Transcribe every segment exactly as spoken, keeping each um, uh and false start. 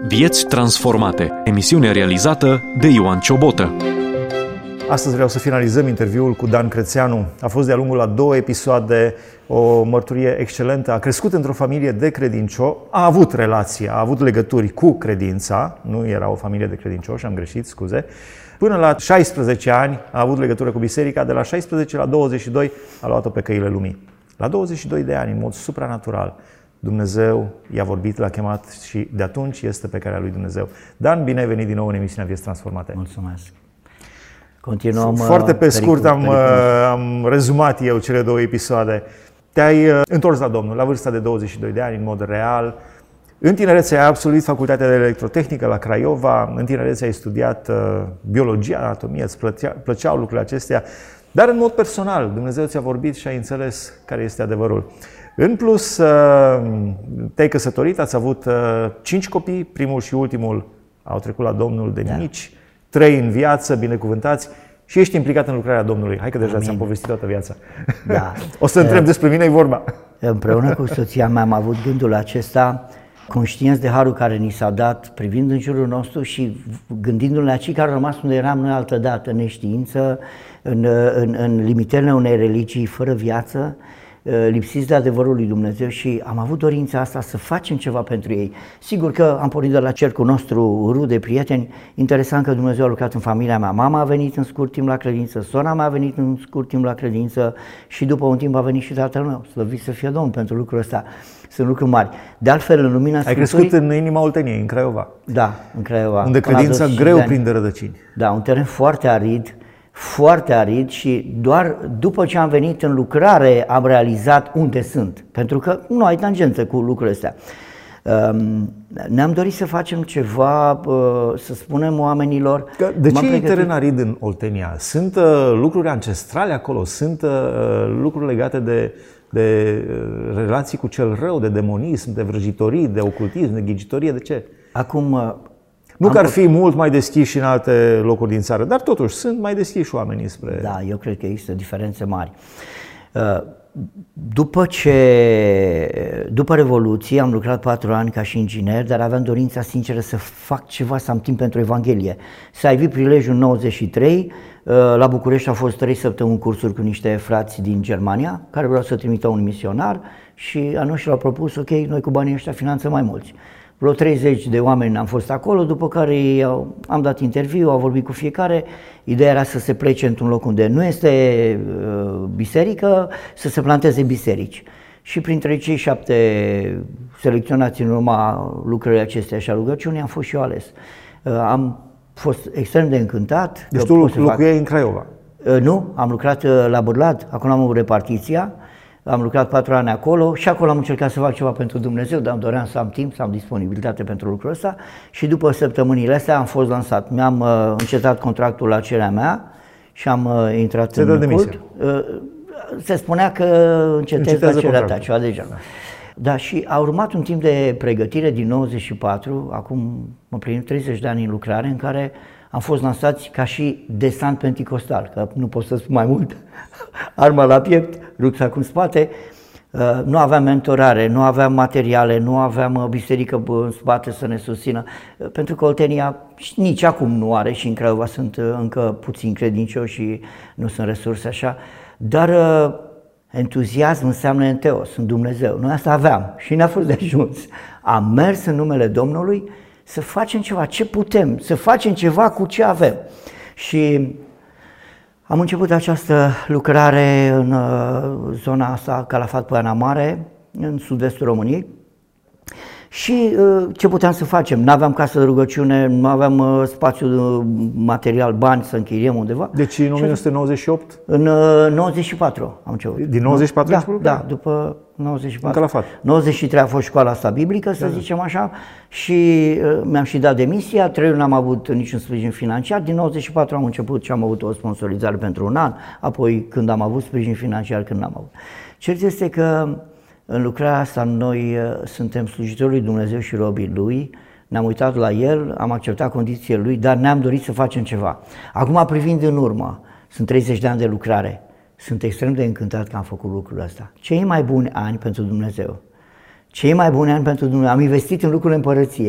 Vieți transformate. Emisiune realizată de Ioan Ciobotă. Astăzi vreau să finalizăm interviul cu Dan Crețeanu. A fost de-a lungul a două episoade o mărturie excelentă. A crescut într-o familie de credincioși, a avut relații, a avut legături cu credința, nu era o familie de credincioși, am greșit, scuze. Până la șaisprezece ani a avut legătură cu biserica, de la șaisprezece la douăzeci și doi a luat-o pe căile lumii. La douăzeci și doi de ani, în mod supranatural, Dumnezeu i-a vorbit, l-a chemat și de atunci este pe calea lui Dumnezeu. Dan, bine ai venit din nou în emisiunea Vieți Transformate. Mulțumesc. Continuăm. Foarte pe scurt am, am rezumat eu cele două episoade. Te-ai întors la Domnul la vârsta de douăzeci și doi de ani, în mod real. În tinerețe ai absolvit facultatea de electrotehnică la Craiova. În tinerețe ai studiat uh, biologie, anatomie, îți plăcea, plăceau lucrurile acestea. Dar în mod personal, Dumnezeu ți-a vorbit și ai înțeles care este adevărul. În plus, te-ai căsătorit, ați avut cinci copii, primul și ultimul au trecut la Domnul de mici, da. Trei în viață, binecuvântați, și ești implicat în lucrarea Domnului. Hai că deja Amin. ți-am povestit toată viața. Da. O să întreb despre mine, e vorba. Împreună cu soția mea am avut gândul acesta, conștienți de harul care ni s-a dat, privind în jurul nostru și gândindu-ne la cei care au rămas unde eram noi altădată, în neștiință, în, în, în limitele unei religii fără viață, lipsiți de adevărul lui Dumnezeu, și am avut dorința asta să facem ceva pentru ei. Sigur că am pornit de la cercul nostru, rude, prieteni. Interesant că Dumnezeu a lucrat în familia mea. Mama a venit în scurt timp la credință, sora mea a venit în scurt timp la credință și după un timp a venit și tatăl meu. Slăvit să fie Domnul pentru lucrul ăsta. Sunt lucruri mari. De altfel, în lumina Ai crescut în inima Olteniei, în Craiova. Da, în Craiova. Unde credința greu prinde rădăcini. Da, un teren foarte arid. Foarte arid, și doar după ce am venit în lucrare am realizat unde sunt, pentru că nu ai tangență cu lucrurile astea. Ne-am dorit să facem ceva, să spunem oamenilor... De ce e teren arid în Oltenia? Sunt lucruri ancestrale acolo? Sunt lucruri legate de, de relații cu cel rău, de demonism, de vrăjitorii, de ocultism, de ghicitorie? De ce? Acum... Nu că ar fi mult mai deschiși în alte locuri din țară, dar totuși sunt mai deschiși oamenii spre... Da, eu cred că există diferențe mari. După ce, după Revoluție am lucrat patru ani ca și inginer, dar aveam dorința sinceră să fac ceva, să am timp pentru Evanghelie. S-a ivit prilejul în nouăzeci și trei, la București au fost trei săptămâni cursuri cu niște frați din Germania, care vreau să trimită un misionar, și anuși l-au propus, ok, noi cu banii ăștia finanțăm mai mulți. Vreo treizeci de oameni am fost acolo, după care am dat interviu, au vorbit cu fiecare. Ideea era să se plece într-un loc unde nu este biserică, să se planteze biserici. Și printre cei șapte selecționați în urma lucrării acestea și a rugăciunii am fost și eu ales. Am fost extrem de încântat. Deci tu locuiai fac... în Craiova? Nu, am lucrat la Bârlad, acolo am avut repartiția. Am lucrat patru ani acolo și acolo am încercat să fac ceva pentru Dumnezeu, dar îmi doream să am timp, să am disponibilitate pentru lucrul ăsta, și după săptămânile astea am fost lansat. Mi-am uh, încetat contractul la cererea mea și am uh, intrat Se în cult. Uh, se spunea că încetez la cererea ta, ceva de genul. Da, și a urmat un timp de pregătire din nouăzeci și patru, acum mă plinit treizeci de ani în lucrare, în care am fost lansați ca și desant penticostal, că nu pot să spun mai mult, arma la piept, rucsacul în spate. Nu aveam mentorare, nu aveam materiale, nu aveam biserică în spate să ne susțină, pentru că Oltenia nici acum nu are, și în Craiova sunt încă puțin credincioși și nu sunt resurse așa, dar entuziasm înseamnă enteos, în Dumnezeu. Noi asta aveam și ne-a fost de ajuns. Am mers în numele Domnului să facem ceva, ce putem, să facem ceva cu ce avem. Și am început această lucrare în zona asta, Calafat, Poiana Mare, în sud-estul României. Și ce puteam să facem? Nu aveam casă de rugăciune, nu aveam spațiu material, bani să închiriem undeva. Deci în o mie nouă sute nouăzeci și opt? În nouăzeci și patru am început. Din nouăzeci și patru? Da, da, după nouăzeci și patru. În Calafat. nouăzeci și trei a fost școala asta biblică, să da, zicem așa, și uh, mi-am și dat demisia, trei luni n-am avut niciun sprijin financiar, din nouăzeci și patru am început și am avut o sponsorizare pentru un an, apoi când am avut sprijin financiar, când n-am avut. Cert este că în lucrarea asta noi suntem slujitorii lui Dumnezeu și robii Lui, ne-am uitat la El, am acceptat condițiile Lui, dar ne-am dorit să facem ceva. Acum, privind în urmă, sunt treizeci de ani de lucrare, sunt extrem de încântat că am făcut lucrul ăsta. Cei mai buni ani pentru Dumnezeu, cei mai buni ani pentru Dumnezeu, am investit în lucrurile împărăției,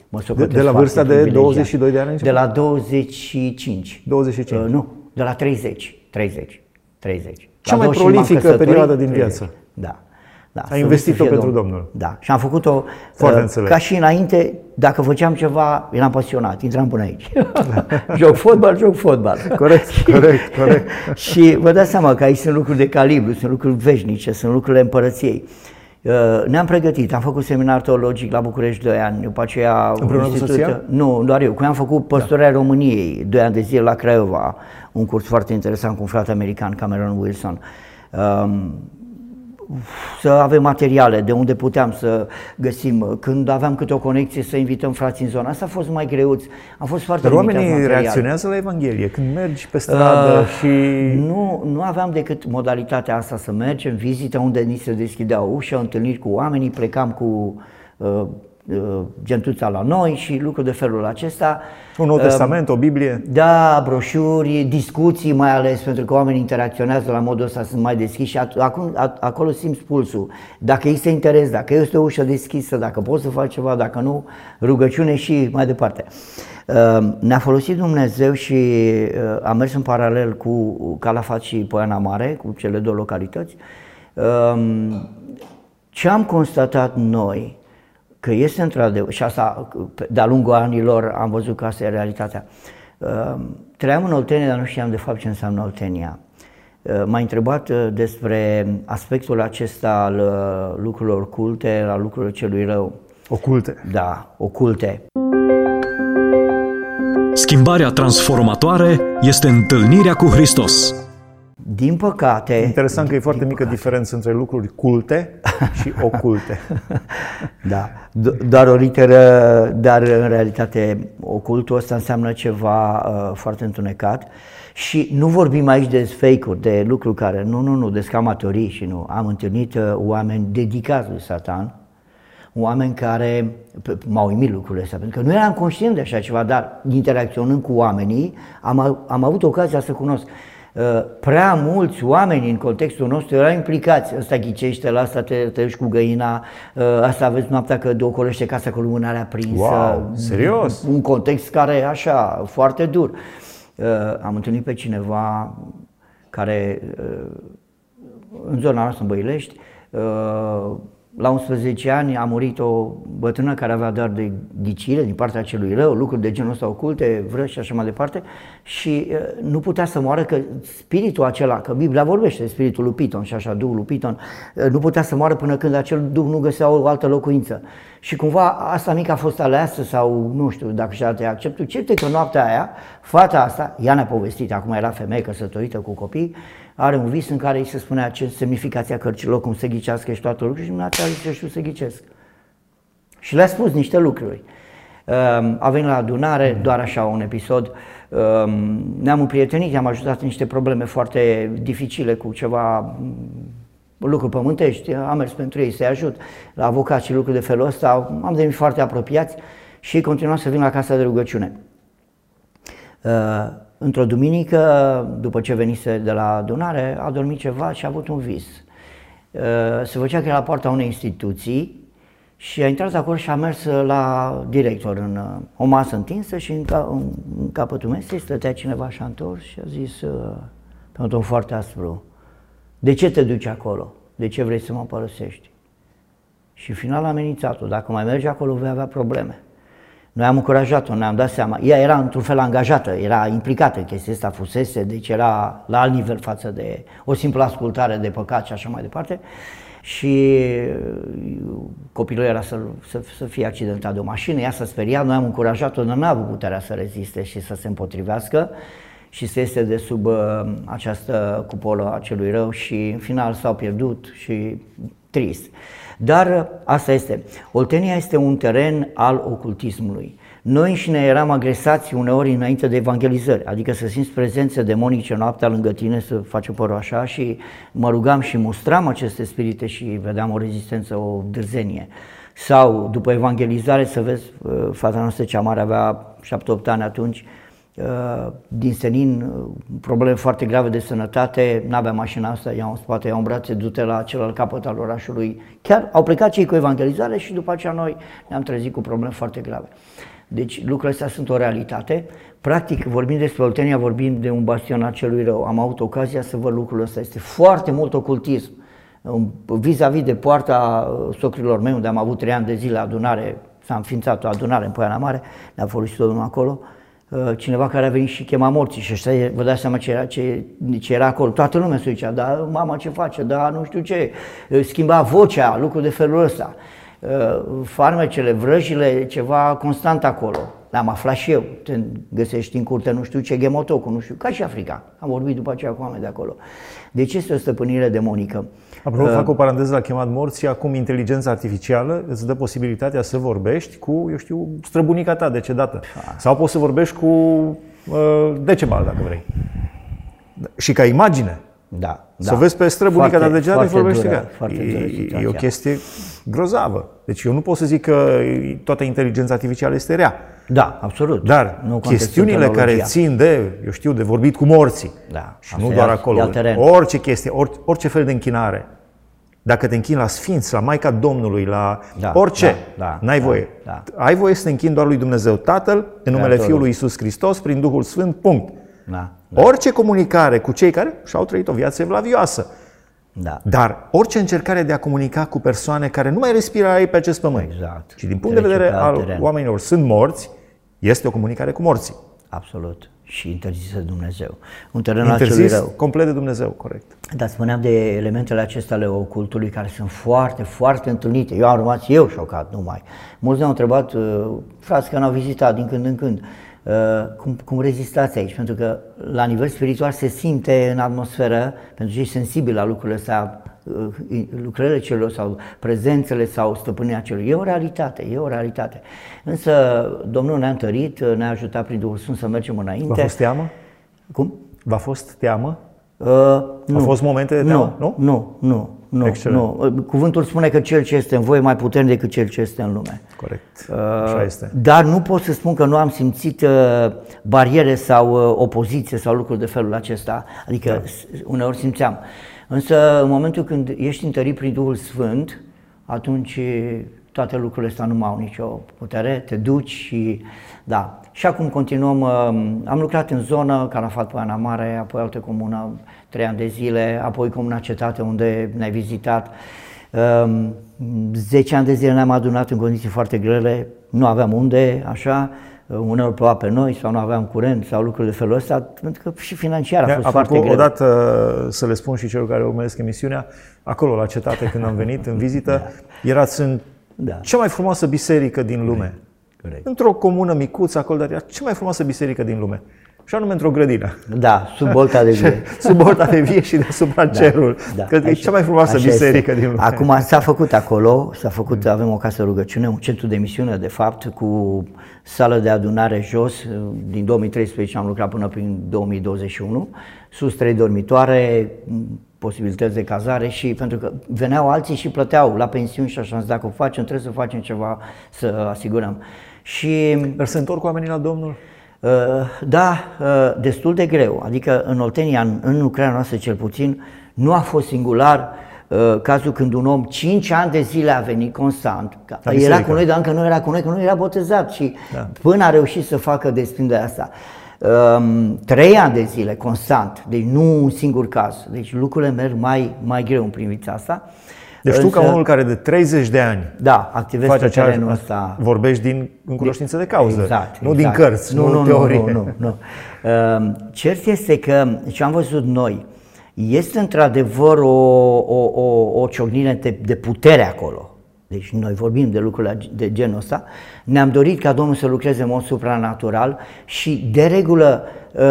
Mă de, de la vârsta de douăzeci și doi de ani? De la douăzeci și cinci. douăzeci și cinci. Uh, nu, de la treizeci. treizeci. treizeci. Cea mai prolifică perioadă din viață. Da. Da, ai investit-o pentru Domnul. Domnul. Da, și am făcut-o uh, ca și înainte, dacă făceam ceva, eram pasionat, intram până aici. Joc fotbal, joc fotbal. Corect, corect, corect. Și vă dați seama că aici sunt lucruri de calibru, sunt lucruri veșnice, sunt lucrurile împărăției. Uh, ne-am pregătit, am făcut seminar teologic la București doi ani, după aceea... Împreună cu soția? Nu, doar eu, că am făcut păstorarea da. României, doi ani de zile la Craiova, un curs foarte interesant cu un frate american, Cameron Wilson. Um, să avem materiale de unde puteam să găsim, când aveam câte o conexie să invităm frații în zona asta, a fost mai greuț, a fost foarte limitat material. Dar oamenii reacționează la Evanghelie când mergi pe stradă uh, și... Nu, nu aveam decât modalitatea asta să mergem, vizită unde ni se deschidea o ușă, întâlniri cu oamenii, plecam cu uh, uh, gentuța la noi și lucruri de felul acesta. Un Nou Testament, uh, o Biblie? Da, broșuri, discuții mai ales, pentru că oamenii interacționează la modul ăsta, sunt mai deschiși și acum, acolo simți pulsul. Dacă este interes, dacă este o ușă deschisă, dacă poți să faci ceva, dacă nu, rugăciune și mai departe. Uh, ne-a folosit Dumnezeu și uh, a mers în paralel cu Calafat și Poiana Mare, cu cele două localități. Uh, ce am constatat noi, că este într-adevăr, și asta de-a lungul anilor am văzut că asta e realitatea. Trăiam în Oltenia, dar nu știam de fapt ce înseamnă Oltenia. M-a întrebat despre aspectul acesta al lucrurilor culte, al lucrurilor celui rău. Oculte. Da, oculte. Schimbarea transformatoare este întâlnirea cu Hristos. Din păcate... Interesant că e foarte mică diferență între lucruri culte și oculte. Da, doar o literă, dar în realitate ocultul ăsta înseamnă ceva uh, foarte întunecat și nu vorbim aici de fake-uri, de lucruri care, nu, nu, nu, de scamatorii și nu. Am întâlnit uh, oameni dedicați lui Satan, oameni care m-au uimit lucrurile astea, pentru că nu eram conștient de așa ceva, dar interacționând cu oamenii am, am avut ocazia să cunosc. Prea mulți oameni în contextul nostru erau implicați. Ăsta ghicește, la asta te, te duci cu găina, asta aveți noaptea că de ocolește casa cu lumânarea aprinsă. Wow, serios? Un context care așa, foarte dur. Am întâlnit pe cineva care în zona noastră, în Băilești, la unsprezece ani a murit o bătrână care avea dar de ghicire din partea celui rău, lucruri de genul ăsta oculte, vrăși și așa mai departe și uh, nu putea să moară că spiritul acela, că Biblia vorbește de spiritul lui Piton și așa, duhul lui Piton, uh, nu putea să moară până când acel duh nu găsea o altă locuință. Și cumva asta mică a fost aleasă sau nu știu dacă și alte acceptul. Certe că noaptea aia, fata asta, ea ne-a povestit, acum era femeie căsătorită cu copii, are un vis în care îi se spunea ce semnificația cărcilor, cum să ghicească și toate lucrurile și dumneavoastră a zis că știu să ghicesc. Și le-a spus niște lucruri. A venit la adunare, doar așa un episod, ne-am împrietenit, i-am ajutat în niște probleme foarte dificile cu ceva lucruri pământești, am mers pentru ei să-i ajut, la avocat și lucruri de felul ăsta, am devenit foarte apropiați și continuam să vin la casa de rugăciune. Într-o duminică, după ce venise de la adunare, a dormit ceva și a avut un vis. Se făcea că era la poarta unei instituții și a intrat acolo și a mers la director în o masă întinsă și în, ca, în capătul mesei stătea cineva așa întors și a zis pe un ton foarte aspru: de ce te duci acolo? De ce vrei să mă părăsești? Și în final a amenințat-o: dacă mai mergi acolo vei avea probleme. Noi am încurajat-o, ne-am dat seama. Ea era într-un fel angajată, era implicată în chestia asta, fusese, deci era la alt nivel față de o simplă ascultare de păcat și așa mai departe. Și copilul era să, să, să fie accidentat de o mașină, ea s-a speriat, noi am încurajat-o, dar n-a avut puterea să reziste și să se împotrivească și să iese de sub uh, această cupolă a celui rău și în final s-au pierdut și trist. Dar asta este, Oltenia este un teren al ocultismului. Noi și ne eram agresați uneori înainte de evangelizări, adică să simți prezențe demonice noaptea lângă tine, să faci părul așa și mă rugam și mustram aceste spirite și vedeam o rezistență, o dârzenie. Sau după evangelizare să vezi, fata noastră cea mare avea șapte opt ani atunci, din senin, probleme foarte grave de sănătate, n-avea mașina asta, iau în spate, iau în brațe, du-te la celălalt capăt al orașului. Chiar au plecat cei cu evangelizare și după aceea noi ne-am trezit cu probleme foarte grave. Deci lucrurile astea sunt o realitate. Practic, vorbim despre Oltenia, vorbim de un bastion al celui rău. Am avut ocazia să văd lucrul ăsta. Este foarte mult ocultism. Vis-a-vis de poarta socrilor mei, unde am avut trei ani de zile adunare, s-a înființat o adunare în Poiana Mare, ne-a folosit Domnul acolo, cineva care a venit și chema morții și ăștia, vă dați seama ce era, ce, ce era acolo. Toată lumea se zicea, da, mama ce face, da, nu știu ce, schimba vocea, lucruri de felul ăsta. Farmecele, vrăjile, ceva constant acolo. L-am aflat și eu, te găsești în curte, nu știu ce, ghemotocul, nu știu, ca și Africa. Am vorbit după aceea cu oameni de acolo. Deci este o stăpânire demonică. Apropo, uh, fac o paranteză la chemat morții, acum inteligența artificială îți dă posibilitatea să vorbești cu, eu știu, străbunica ta decedată. A. Sau poți să vorbești cu uh, Decebal, dacă vrei. Și ca imagine. Da, să da. vezi pe străbunica ta decedată și vorbești dură, ca. E, e o chestie grozavă. Deci eu nu pot să zic că toată inteligența artificială este rea. Da, absolut. Dar nu chestiunile care țin de, eu știu, de vorbit cu morții, da, și nu doar acolo, orice chestie, orice, orice fel de închinare, dacă te închini la Sfinți, la Maica Domnului, la da, orice, da, da, n-ai voie. Da, da. Ai voie să te închini doar lui Dumnezeu Tatăl, în numele Creatorul. Fiului Iisus Hristos, prin Duhul Sfânt, punct. Da, da. Orice comunicare cu cei care și-au trăit o viață evlavioasă, da. dar orice încercare de a comunica cu persoane care nu mai respiră aici pe acest pământ, exact. și din punct de vedere al teren. Oamenilor sunt morți, este o comunicare cu morții. Absolut. Și interzisă de Dumnezeu. Un teren Interzis al celui rău. complet de Dumnezeu, corect. Dar spuneam de elementele acestea ale ocultului care sunt foarte, foarte întâlnite. Eu am rămas eu șocat numai. Mulți ne-au întrebat, frați că n-au vizitat din când în când, cum, cum rezistați aici? Pentru că la nivel spiritual se simte în atmosferă, pentru cei sensibili la lucrurile astea, lucrările celor sau prezențele sau stăpânirea celor. E o realitate, e o realitate. Însă Domnul ne-a întărit, ne-a ajutat prin Duhul Sfânt să mergem înainte. V-a fost teamă? Cum? V-a fost teamă? Uh, nu. Au fost momente de teamă? Nu, nu, nu. Nu, nu. Cuvântul spune că cel ce este în voi e mai puternic decât cel ce este în lume. Corect, așa este. Dar nu pot să spun că nu am simțit uh, bariere sau uh, opoziție sau lucruri de felul acesta. Adică da. uneori simțeam. Însă în momentul când ești întărit prin Duhul Sfânt, atunci toate lucrurile astea nu mai au nicio putere, te duci și da. Și acum continuăm, am lucrat în zonă, Calafat, Poiana Mare, apoi altă comună, trei ani de zile, apoi Comuna Cetate, unde ne-ai vizitat. zece ani de zile ne-am adunat în condiții foarte grele, nu aveam unde, așa, uneori ploua pe noi sau nu aveam curent sau lucruri de felul ăsta, pentru că și financiar a fost Apropo, foarte greu. Odată să le spun și celor care urmăresc emisiunea, acolo la Cetate când am venit în vizită, da. erați în da. cea mai frumoasă biserică din lume. Corect. Într-o comună micuță acolo, dar era cea mai frumoasă biserică din lume. Și anume într-o grădină. Da, sub bolta de vie. Sub bolta de vie și deasupra da, cerul. Da, că e cea mai frumoasă biserică este. din lume. Acum s-a făcut acolo, s-a făcut, avem o casă rugăciune, un centru de misiune, de fapt, cu sală de adunare jos. Din două mii treisprezece am lucrat până prin două mii douăzeci și unu. Sus trei dormitoare, posibilități de cazare și pentru că veneau alții și plăteau la pensiuni și așa, am zis, dacă o facem, trebuie să facem ceva să asigurăm. Și dar se întorc oamenii la Domnul? Uh, da, uh, destul de greu. Adică în Oltenia, în, în lucrarea noastră cel puțin, nu a fost singular uh, cazul când un om cinci ani de zile a venit constant. Era biserică. Cu noi, dar încă nu era cu noi, că nu era botezat și da. până a reușit să facă desprinderea asta. Um, trei ani de zile constant, deci nu un singur caz. Deci lucrurile merg mai, mai greu în privința asta. Deci tu, ca unul care de treizeci de ani da, activezi pe terenul ăsta, vorbești din în cunoștință de cauză, exact, nu exact. din cărți, nu, nu, nu teorie. Nu, nu, nu. Cert este că, ce am văzut noi, este într-adevăr o, o, o, o ciocnire de, de putere acolo. Deci noi vorbim de lucruri de genul ăsta. Ne-am dorit ca Domnul să lucreze în mod supranatural și de regulă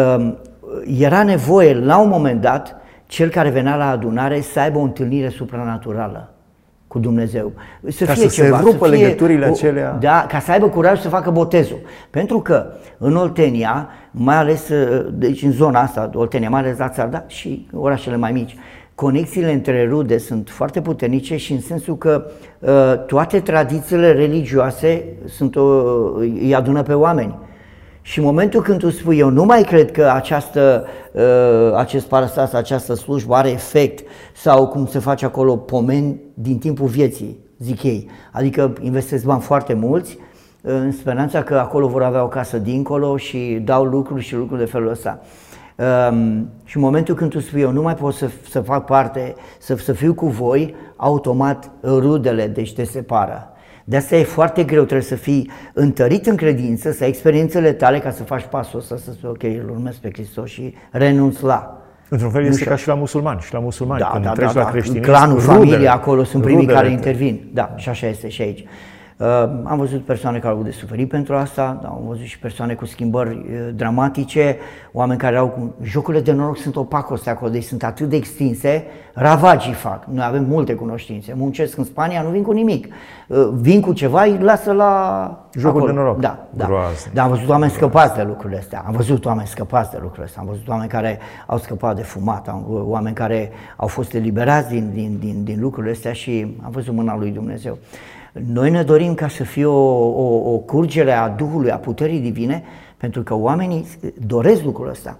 era nevoie la un moment dat cel care venea la adunare să aibă o întâlnire supranaturală cu Dumnezeu. Să ca fie să ceva, se rupă să fie legăturile o, acelea. Da, ca să aibă curaj să facă botezul. Pentru că în Oltenia, mai ales deci în zona asta, Oltenia, mai ales la țară, da, și orașele mai mici, conexiile între rude sunt foarte puternice și în sensul că uh, toate tradițiile religioase sunt, uh, îi adună pe oameni. Și în momentul când tu spui, eu nu mai cred că această, acest parastas, această slujbă are efect sau cum se face acolo pomeni din timpul vieții, zic ei. Adică investesc bani foarte mulți în speranța că acolo vor avea o casă dincolo și dau lucruri și lucruri de felul ăsta. Um, și în momentul când tu spui, eu nu mai pot să, să fac parte, să, să fiu cu voi, automat rudele deci te separă. De asta e foarte greu, trebuie să fii întărit în credință, să ai experiențele tale ca să faci pasul ăsta, să spui, ok, îl urmez pe Hristos și renunț la. Într-un fel este ca și la musulmani, și la musulmani, da, când da, treci da, la da. creștinism, Clanul, rudele, familia, acolo sunt primii rudele, care intervin. Da, și așa este și aici. Uh, am văzut persoane care au de suferit pentru asta, da, am văzut și persoane cu schimbări uh, dramatice, oameni care au cu... Jocurile de noroc sunt opacoste acolo, deci sunt atât de extinse, ravagii fac. Noi avem multe cunoștințe, muncesc în Spania, nu vin cu nimic. Uh, vin cu ceva, îi lasă la... Jocuri de noroc. Da, da. da, am văzut oameni scăpați de lucrurile astea, am văzut oameni scăpați de lucrurile astea, am văzut oameni care au scăpat de fumat, am, oameni care au fost eliberați din, din, din, din lucrurile astea și am văzut mâna lui Dumnezeu. Noi ne dorim ca să fie o, o, o curgere a Duhului, a puterii divine, pentru că oamenii doresc lucrul ăsta.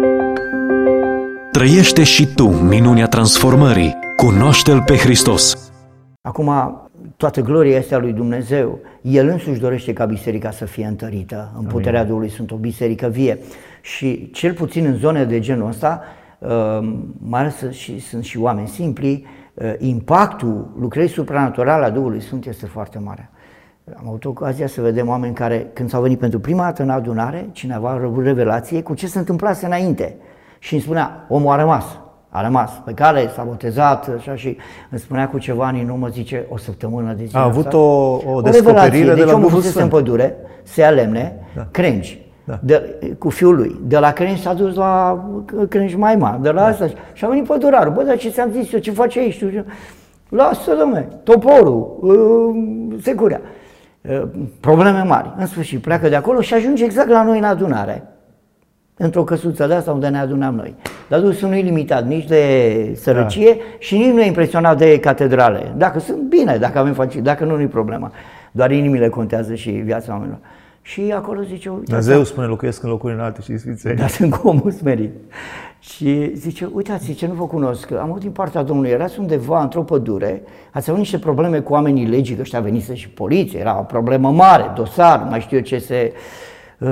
Trăiește și tu minunea transformării. Cunoaște-L pe Hristos. Acum, toată gloria este a lui Dumnezeu. El însuși dorește ca biserica să fie întărită. În puterea Amin. Duhului sunt o biserică vie. Și cel puțin în zone de genul ăsta, mai ales și sunt și oameni simpli, impactul lucrării supranaturale a Duhului Sfânt este foarte mare. Am avut ocazia să vedem oameni care, când s-au venit pentru prima dată în adunare, cineva a avut revelație cu ce se întâmplase înainte. Și îmi spunea, omul a rămas, a rămas pe care s-a botezat, așa, și îmi spunea cu ceva ani în urmă, zice, o săptămână de zi. A avut o, o descoperire de deci la omul Duhul fusese Sfânt. în pădure, se ia lemne, da. crengi. Da. De, cu fiul lui, de la crengi s-a dus la crengi mai mari, de la da. asta și a venit pădurarul, bă, dar ce ți-am zis eu, ce faci aici? Tu? Lasă, dom'le, toporul, uh, securea, uh, probleme mari, în sfârșit pleacă de acolo și ajunge exact la noi în adunare, într-o căsuță de asta unde ne adunam noi. Dar Duhul nu e limitat nici de sărăcie da. și nici nu e impresionat de catedrale, dacă sunt bine, dacă avem facil, dacă nu, nu e problema, doar inimile contează și viața oamenilor. Și acolo zice, uite, Dumnezeu da, spune, locuiesc în locuri înalte și sfințeni. Dar sunt cu omul smerit. Și zice, uitați, zice, nu vă cunosc, am avut din partea Domnului, erați undeva într-o pădure, ați avut niște probleme cu oamenii legii, că ăștia venise și poliție, era o problemă mare, dosar, mai știu eu ce se... Uh,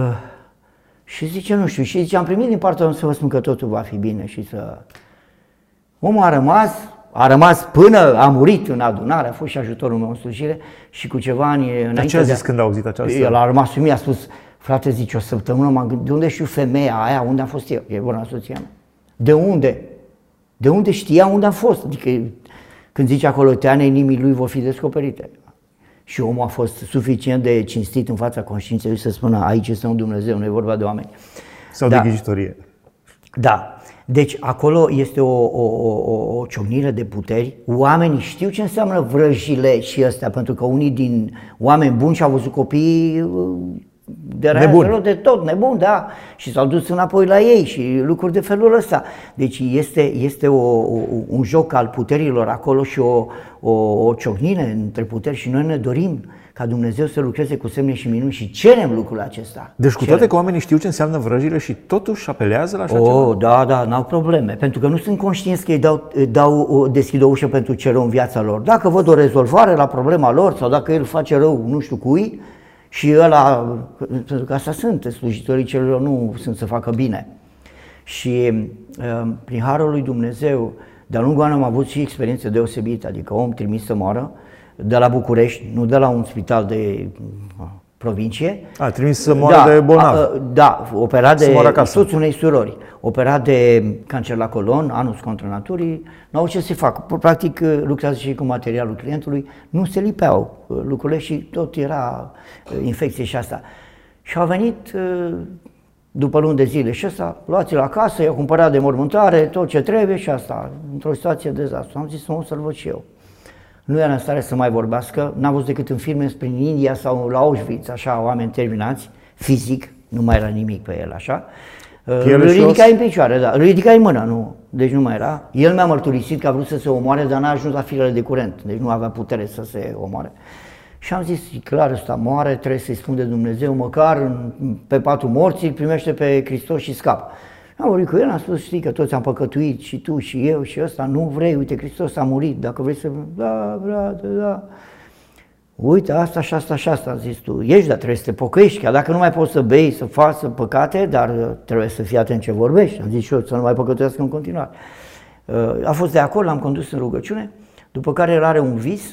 și zice, nu știu, și zice, am primit din partea Domnului să vă spun că totul va fi bine și să... Omul a rămas, a rămas până a murit în adunare, a fost și ajutorul meu în slujire și cu ceva ani înainte... Dar ce a zis de... când a auzit aceasta? El a rămas și mie, a spus, frate, zice, o săptămână m-am gândit, de unde știu femeia aia, unde am fost eu? E vorba soția mea. De unde? De unde știa unde am fost? Adică când zice acolo, teane inimii lui vor fi descoperite. Și omul a fost suficient de cinstit în fața conștiinței lui să spună, aici este un Dumnezeu, nu e vorba de oameni. Sau da. de ghicitorie. Da. Deci acolo este o, o, o, o ciocnire de puteri. Oamenii știu ce înseamnă vrăjile și astea, pentru că unii din oameni buni și-au văzut copiii de rău de tot, nebun, da, și s-au dus înapoi la ei și lucruri de felul ăsta. Deci este, este o, o, un joc al puterilor acolo și o, o, o ciocnire între puteri și noi ne dorim ca Dumnezeu să lucreze cu semne și minuni și cerem lucrul acesta. Deci cu toate că oamenii știu ce înseamnă vrăjile și totuși apelează la așa oh, ceva? Da, da, n-au probleme, pentru că nu sunt conștienți că îi dau, dau, deschid o ușă pentru ce rău în viața lor. Dacă văd o rezolvare la problema lor sau dacă el face rău nu știu cui și ăla, pentru că asta sunt, slujitorii celor nu sunt să facă bine. Și prin harul lui Dumnezeu, de-a lungul anului am avut și experiențe deosebite, adică om trimis să moară, de la București, nu de la un spital de provincie. A, trimis să moară da, de bolnav. A, da, operat de soțul unei surori, operat de cancer la colon, anus contra naturii, n-au ce să fac. Practic lucrează și cu materialul clientului, nu se lipeau lucrurile și tot era infecție și asta. Și au venit după luni de zile și ăsta, luați-l acasă, i-au cumpărat de mormântare, tot ce trebuie și asta, într-o situație de dezastru. Am zis, mă, să-l văd și eu. Nu era în stare să mai vorbească, n-am văzut decât în filme prin India sau la Auschwitz, așa, oameni terminați, fizic, nu mai era nimic pe el, așa. Îl ridicai în picioare, da, îl ridicai în mână, nu, deci nu mai era. El mi-a mărturisit că a vrut să se omoare, dar n-a ajuns la firele de curent, deci nu avea putere să se omoare. Și am zis, clar, ăsta moare, trebuie să-i spun de Dumnezeu, măcar în, pe patul morții, îl primește pe Hristos și scapă. Am vorbit cu el, am spus, știi că toți am păcătuit, și tu, și eu, și ăsta, nu vrei, uite, Hristos a murit, dacă vrei să... Da, frate, da. Uite, asta și asta și asta, am zis tu, ești, dar trebuie să te pocăiești, chiar dacă nu mai poți să bei, să faci păcate, dar trebuie să fii atent ce vorbești, am zis și eu, să nu mai păcătuiască în continuare. A fost de acord, l-am condus în rugăciune, după care el are un vis,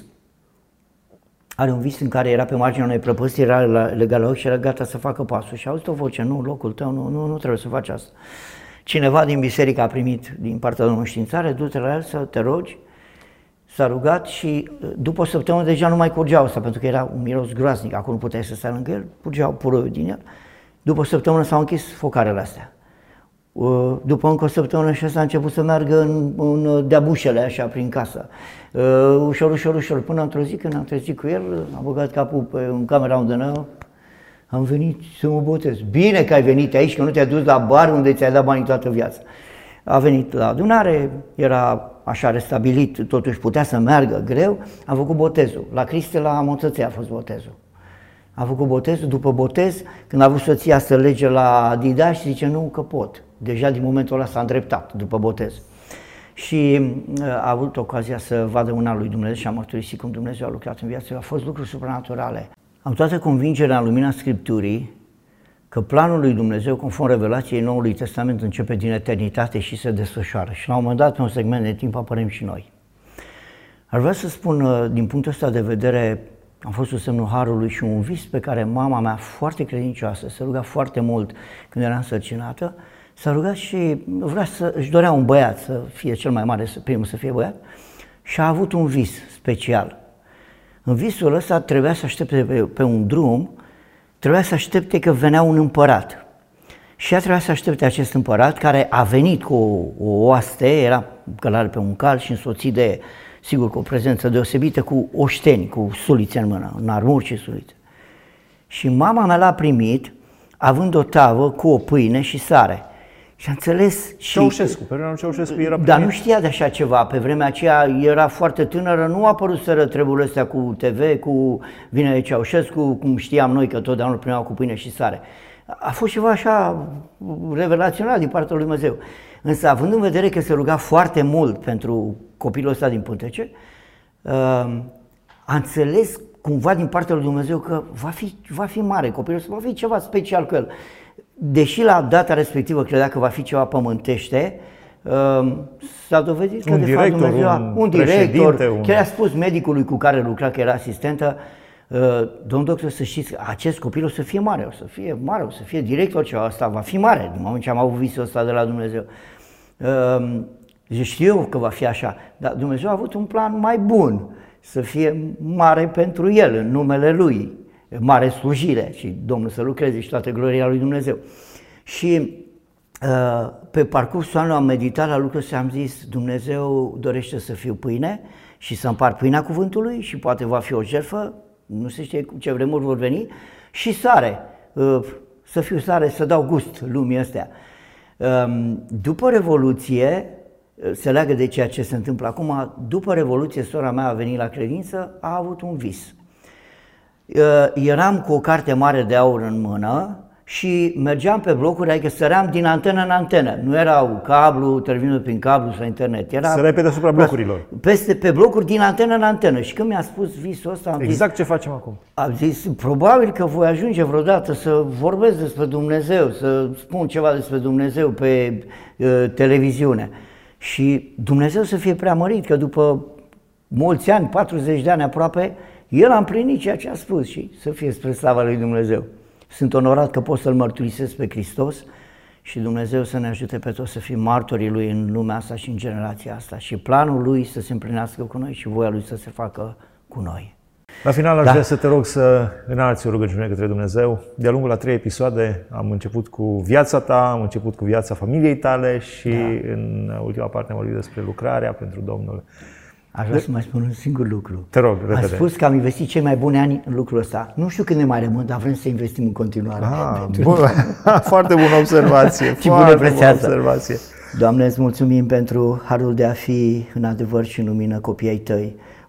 are un vis în care era pe marginea unei prăpăstii, era legat la ochi și era gata să facă pasul. Și a auzit o voce, nu, locul tău, nu, nu, nu trebuie să faci asta. Cineva din biserică a primit din partea Domnului științare, du-te la el să te rogi, s-a rugat și după o săptămână deja nu mai curgeau asta, pentru că era un miros groaznic, acolo nu puteai să stai lângă el, curgeau puroiul din el. După o săptămână s-au închis focarele astea. După încă o săptămână și ăsta a început să meargă în, în deabușele așa prin casă. Ușor, ușor, ușor, până într-o zi când am trezit cu el, am băgat capul pe, în camera unde n-am, am venit să mă botez. Bine că ai venit aici, că nu te-ai dus la bar unde ți-ai dat banii toată viața. A venit la adunare, era așa restabilit, totuși putea să meargă greu, a făcut botezul. La Criste, la Moțăței a fost botezul. A făcut botezul, după botez, când a vrut soția să lege la Didaș, zice nu că pot. Deja din momentul ăla s-a îndreptat după botez. Și a avut ocazia să vadă mâna lui Dumnezeu și a mărturisit cum Dumnezeu a lucrat în viața. Au fost lucruri supranaturale. Am toată convingerea în lumina Scripturii că planul lui Dumnezeu, conform revelației Noului Testament, începe din eternitate și se desfășoară. Și la un moment dat, pe un segment de timp, apărem și noi. Ar vrea să spun, din punctul ăsta de vedere, am fost sub semnul Harului și un vis pe care mama mea, foarte credincioasă, se ruga foarte mult când era însărcinată, s-a rugat și vrea să, își dorea un băiat să fie cel mai mare, primul să fie băiat, și a avut un vis special. În visul ăsta trebuia să aștepte pe, pe un drum, trebuia să aștepte că venea un împărat. Și ea trebuia să aștepte acest împărat care a venit cu o, o oaste, era călare pe un cal și însoțit de, sigur, cu o prezență deosebită, cu oșteni, cu sulițe în mână, în armuri și sulițe. Și mama mea l-a primit, având o tavă cu o pâine și sare. Și a înțeles și... Ceaușescu, pe vremea Ceaușescu era... Dar nu știa de așa ceva, pe vremea aceea era foarte tânără, nu a apărut să treburile astea cu T V, cu vine de Ceaușescu, cum știam noi că totdeauna îl primeau cu pâine și sare. A fost ceva așa revelațional din partea lui Dumnezeu. Însă, având în vedere că se ruga foarte mult pentru copilul ăsta din Pântece, a înțeles cumva din partea lui Dumnezeu că va fi, va fi mare copilul ăsta, va fi ceva special cu el. Deși la data respectivă credea că va fi ceva pământește, s-a dovedit că un de director, fapt Dumnezeu, un, un director, un... chiar a spus medicului cu care lucra, că era asistentă, domn doctor, să știți, acest copil o să fie mare, o să fie mare, o să fie director, ceva, asta va fi mare, din moment ce am avut visul ăsta de la Dumnezeu. Zice, știu eu că va fi așa, dar Dumnezeu a avut un plan mai bun, să fie mare pentru el, în numele lui, mare slujire și Domnul să lucreze și toată gloria lui Dumnezeu. Și uh, pe parcursul anului am meditat la lucrul și am zis, Dumnezeu dorește să fiu pâine și să împart pâinea cuvântului și poate va fi o jertfă, nu se știe ce vremuri vor veni, și sare, uh, să fiu sare, să dau gust lumii astea. Uh, după Revoluție, se leagă de ceea ce se întâmplă acum, după Revoluție sora mea a venit la credință, a avut un vis. Eram cu o carte mare de aur în mână și mergeam pe blocuri, adică săream din antenă în antenă. Nu erau cablu, terminul prin cablu sau internet. Era Săreai pe deasupra blocurilor. Peste, pe blocuri din antenă în antenă. Și când mi-a spus visul ăsta, am exact zis, ce facem acum. Am zis, probabil că voi ajunge vreodată să vorbesc despre Dumnezeu, să spun ceva despre Dumnezeu pe uh, televiziune. Și Dumnezeu să fie preamărit că după mulți ani, patruzeci de ani aproape, el a împlinit ceea ce a spus și să fie spre slava lui Dumnezeu. Sunt onorat că pot să-L mărturisesc pe Hristos și Dumnezeu să ne ajute pe toți să fim martorii Lui în lumea asta și în generația asta și planul Lui să se împlinească cu noi și voia Lui să se facă cu noi. La final aș Da. vrea să te rog să înalți o rugăciune către Dumnezeu. De-a lungul a trei episoade am început cu viața ta, am început cu viața familiei tale și da. În ultima parte am vorbit despre lucrarea pentru Domnul. Aș vrea să mai spun un singur lucru. Te rog, repede. Am spus că am investit cei mai buni ani în lucrul ăsta. Nu știu când ne mai rămân, dar vrem să investim în continuare. Ah, bun. Foarte bună observație. Ce bună Foarte bună prețează. observație. Doamne, îți mulțumim pentru harul de a fi în adevăr și în lumină copii ai Tăi.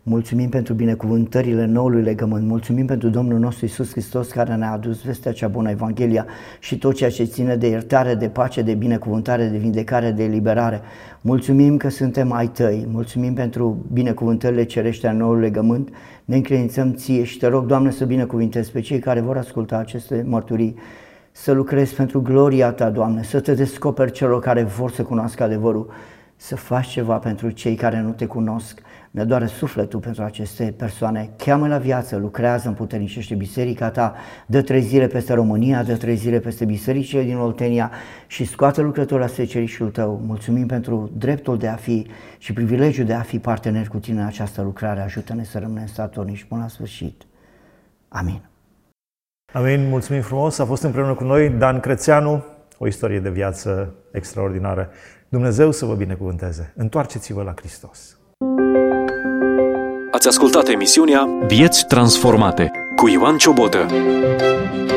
Mulțumim pentru binecuvântările noului legământ, mulțumim pentru Domnul nostru Iisus Hristos care ne-a adus vestea cea bună, Evanghelia și tot ceea ce ține de iertare, de pace, de binecuvântare, de vindecare, de eliberare. Mulțumim că suntem ai Tăi, mulțumim pentru binecuvântările cerești ale noului legământ, ne încredințăm Ție și Te rog, Doamne, să binecuvintezi pe cei care vor asculta aceste mărturii, să lucrezi pentru gloria Ta, Doamne, să Te descoperi celor care vor să cunoască adevărul, să faci ceva pentru cei care nu Te cunosc. Ne doare sufletul pentru aceste persoane, cheamă la viață, lucrează, împuternicește biserica Ta, dă trezire peste România, dă trezire peste bisericile din Oltenia și scoate lucrători la secerișul Tău. Mulțumim pentru dreptul de a fi și privilegiul de a fi parteneri cu Tine în această lucrare. Ajută-ne să rămânem statornici până la sfârșit. Amin. Amin, mulțumim frumos. A fost împreună cu noi Dan Crețeanu, o istorie de viață extraordinară. Dumnezeu să vă binecuvânteze. Întoarceți-vă la Hristos. Ați ascultat emisiunea Vieți transformate cu Ioan Ciobodă.